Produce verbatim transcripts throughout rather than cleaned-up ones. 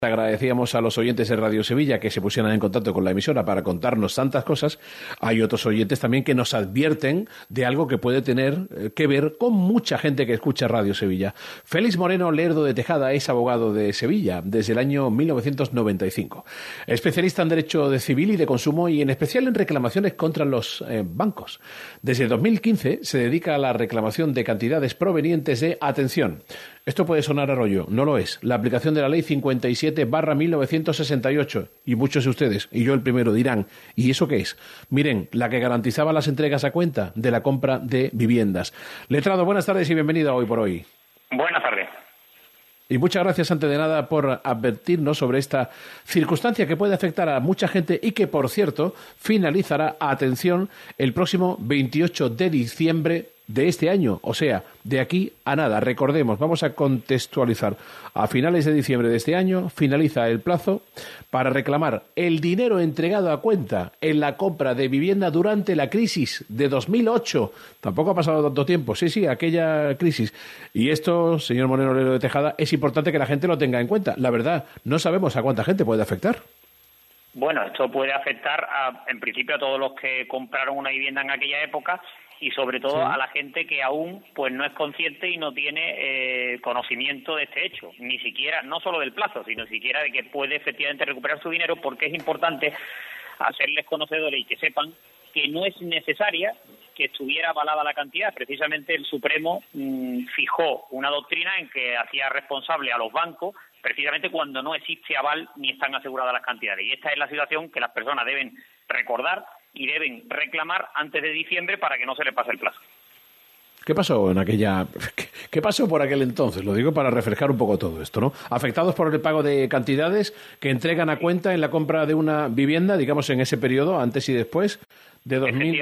Agradecíamos a los oyentes de Radio Sevilla que se pusieran en contacto con la emisora para contarnos tantas cosas. Hay otros oyentes también que nos advierten de algo que puede tener que ver con mucha gente que escucha Radio Sevilla. Félix Moreno Lerdo de Tejada es abogado de Sevilla desde el año mil novecientos noventa y cinco. Especialista en Derecho de Civil y de Consumo y en especial en reclamaciones contra los eh, bancos. Desde el dos mil quince se dedica a la reclamación de cantidades provenientes de, atención, esto puede sonar a rollo, no lo es, la aplicación de la Ley cincuenta y siete barra mil novecientos sesenta y ocho, y muchos de ustedes, y yo el primero, dirán, ¿y eso qué es? Miren, la que garantizaba las entregas a cuenta de la compra de viviendas. Letrado, buenas tardes y bienvenido a Hoy por Hoy. Buenas tardes. Y muchas gracias, antes de nada, por advertirnos sobre esta circunstancia que puede afectar a mucha gente y que, por cierto, finalizará, atención, el próximo veintiocho de diciembre de este año, o sea, de aquí a nada. Recordemos, vamos a contextualizar. A finales de diciembre de este año finaliza el plazo para reclamar el dinero entregado a cuenta en la compra de vivienda durante la crisis de dos mil ocho. Tampoco ha pasado tanto tiempo. Sí, sí, aquella crisis. Y esto, señor Moreno Lerdo de Tejada, es importante que la gente lo tenga en cuenta. La verdad, no sabemos a cuánta gente puede afectar. Bueno, esto puede afectar, a, en principio, a todos los que compraron una vivienda en aquella época y sobre todo sí. a la gente que aún pues no es consciente y no tiene eh, conocimiento de este hecho, ni siquiera, no solo del plazo, sino siquiera de que puede efectivamente recuperar su dinero, porque es importante hacerles conocedores y que sepan que no es necesaria que estuviera avalada la cantidad. Precisamente el Supremo mmm, fijó una doctrina en que hacía responsable a los bancos precisamente cuando no existe aval ni están aseguradas las cantidades. Y esta es la situación que las personas deben recordar y deben reclamar antes de diciembre para que no se les pase el plazo. ¿Qué pasó en aquella... ¿Qué pasó por aquel entonces? Lo digo para refrescar un poco todo esto, ¿no? Afectados por el pago de cantidades que entregan a cuenta en la compra de una vivienda, digamos en ese periodo, antes y después, de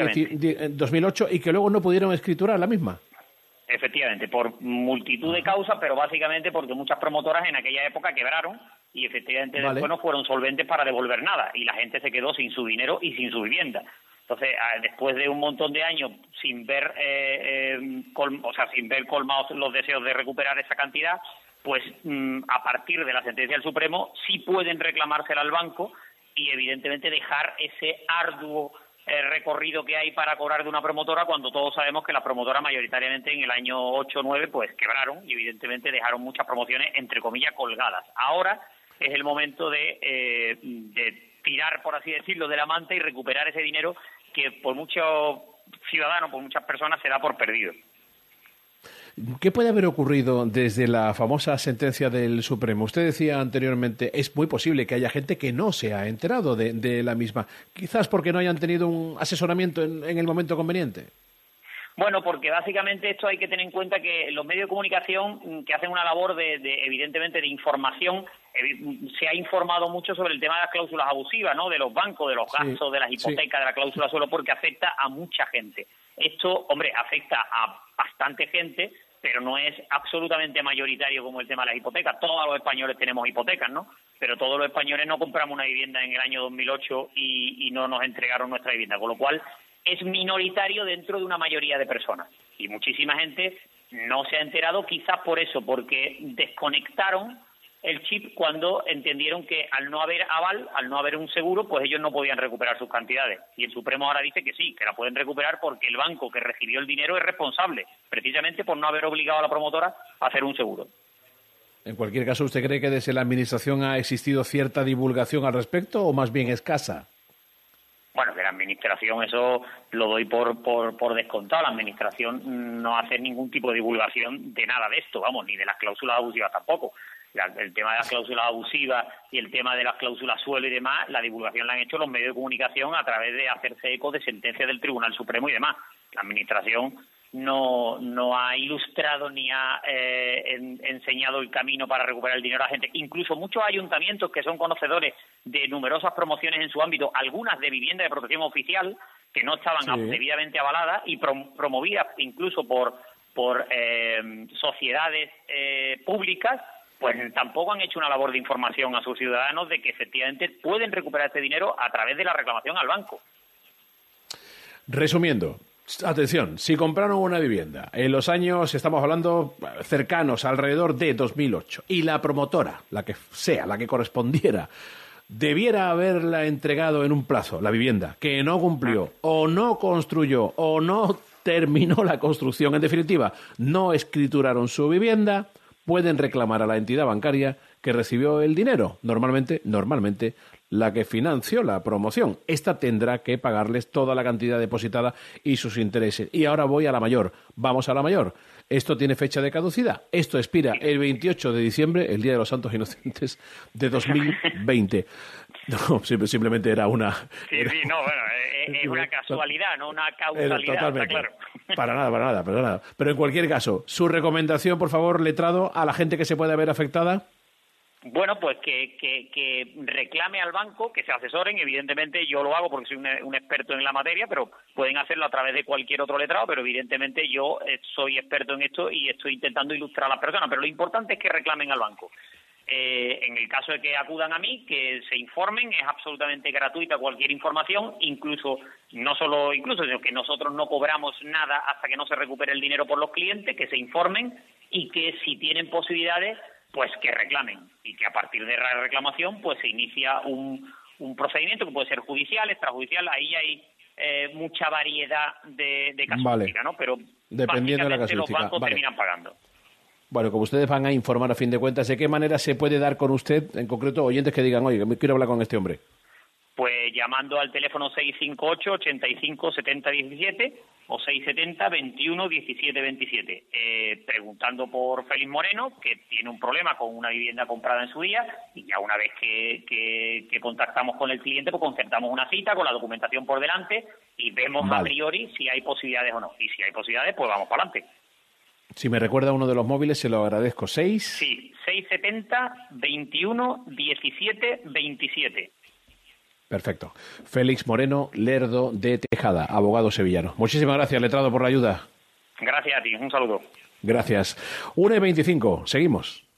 dos mil ocho, y que luego no pudieron escriturar la misma. Efectivamente, por multitud de causas, pero básicamente porque muchas promotoras en aquella época quebraron y efectivamente vale. después no fueron solventes para devolver nada y la gente se quedó sin su dinero y sin su vivienda. Entonces, después de un montón de años sin ver, eh, eh, col, o sea, sin ver colmados los deseos de recuperar esa cantidad, pues mmm, a partir de la sentencia del Supremo sí pueden reclamársela al banco y evidentemente dejar ese arduo eh, recorrido que hay para cobrar de una promotora, cuando todos sabemos que las promotoras mayoritariamente en el año ocho o nueve pues quebraron y evidentemente dejaron muchas promociones entre comillas colgadas. Ahora es el momento de, eh, de tirar, por así decirlo, de la manta y recuperar ese dinero que por muchos ciudadanos, por muchas personas, se da por perdido. ¿Qué puede haber ocurrido desde la famosa sentencia del Supremo? Usted decía anteriormente, es muy posible que haya gente que no se ha enterado de, de la misma, quizás porque no hayan tenido un asesoramiento en, en el momento conveniente. Bueno, porque básicamente esto hay que tener en cuenta que los medios de comunicación que hacen una labor de, de evidentemente de información, se ha informado mucho sobre el tema de las cláusulas abusivas, ¿no? De los bancos, de los gastos, sí, de las hipotecas, sí. de la cláusula suelo, porque afecta a mucha gente. Esto, hombre, afecta a bastante gente, pero no es absolutamente mayoritario como el tema de las hipotecas. Todos los españoles tenemos hipotecas, ¿no? Pero todos los españoles no compramos una vivienda en el año dos mil ocho y, y no nos entregaron nuestra vivienda, con lo cual es minoritario dentro de una mayoría de personas. Y muchísima gente no se ha enterado, quizás por eso, porque desconectaron el chip cuando entendieron que al no haber aval, al no haber un seguro, pues ellos no podían recuperar sus cantidades. Y el Supremo ahora dice que sí, que la pueden recuperar porque el banco que recibió el dinero es responsable, precisamente por no haber obligado a la promotora a hacer un seguro. En cualquier caso, ¿usted cree que desde la Administración ha existido cierta divulgación al respecto o más bien escasa? Bueno, que la Administración, eso lo doy por, por, por descontado. La Administración no hace ningún tipo de divulgación de nada de esto, vamos, ni de las cláusulas abusivas tampoco. La, el tema de las cláusulas abusivas y el tema de las cláusulas suelo y demás, la divulgación la han hecho los medios de comunicación a través de hacerse eco de sentencias del Tribunal Supremo y demás. La Administración no, no ha ilustrado ni ha eh, en, enseñado el camino para recuperar el dinero a la gente. Incluso muchos ayuntamientos que son conocedores de numerosas promociones en su ámbito, algunas de vivienda de protección oficial, que no estaban sí. debidamente avaladas y prom- promovidas incluso por, por eh, sociedades eh, públicas, pues tampoco han hecho una labor de información a sus ciudadanos de que efectivamente pueden recuperar este dinero a través de la reclamación al banco. Resumiendo, Atención, si compraron una vivienda en los años, estamos hablando cercanos, alrededor de dos mil ocho, y la promotora, la que sea, la que correspondiera, debiera haberla entregado en un plazo, la vivienda, que no cumplió, o no construyó, o no terminó la construcción, en definitiva, no escrituraron su vivienda, pueden reclamar a la entidad bancaria que recibió el dinero, normalmente, normalmente, la que financió la promoción. Esta tendrá que pagarles toda la cantidad depositada y sus intereses. Y ahora voy a la mayor. Vamos a la mayor. Esto tiene fecha de caducidad. Esto expira el veintiocho de diciembre, el Día de los Santos Inocentes de dos mil veinte. No, simplemente era una... Sí, sí, no, bueno, es, es una casualidad, no una causalidad, totalmente. Está claro. Para nada, para nada, para nada. Pero en cualquier caso, su recomendación, por favor, letrado, a la gente que se puede ver afectada... Bueno, pues que, que, que reclame al banco, que se asesoren. Evidentemente yo lo hago porque soy un, un experto en la materia, pero pueden hacerlo a través de cualquier otro letrado, pero evidentemente yo soy experto en esto y estoy intentando ilustrar a las personas, pero lo importante es que reclamen al banco. Eh, en el caso de que acudan a mí, que se informen, es absolutamente gratuita cualquier información, incluso no solo incluso sino que nosotros no cobramos nada hasta que no se recupere el dinero por los clientes, que se informen y que si tienen posibilidades, pues que reclamen, y que a partir de la reclamación pues se inicia un, un procedimiento que puede ser judicial, extrajudicial. Ahí hay eh, mucha variedad de, de casuística, vale. ¿no? Pero dependiendo de la casuística, los bancos vale. terminan pagando. Bueno, como ustedes van a informar a fin de cuentas, ¿de qué manera se puede dar con usted, en concreto, oyentes que digan, oye, quiero hablar con este hombre? Pues llamando al teléfono seis cinco ocho, ochenta y cinco, setenta diecisiete o seis setenta, veintiuno diecisiete veintisiete, eh, preguntando por Félix Moreno, que tiene un problema con una vivienda comprada en su día, y ya una vez que, que, que contactamos con el cliente, pues concertamos una cita con la documentación por delante y vemos vale. a priori si hay posibilidades o no. Y si hay posibilidades, pues vamos para adelante. Si me recuerda uno de los móviles, se lo agradezco. ¿Seis? Sí, seis setenta, veintiuno diecisiete veintisiete. Perfecto. Félix Moreno, Lerdo de Tejada, abogado sevillano. Muchísimas gracias, letrado, por la ayuda. Gracias a ti. Un saludo. Gracias. una y veinticinco. Seguimos.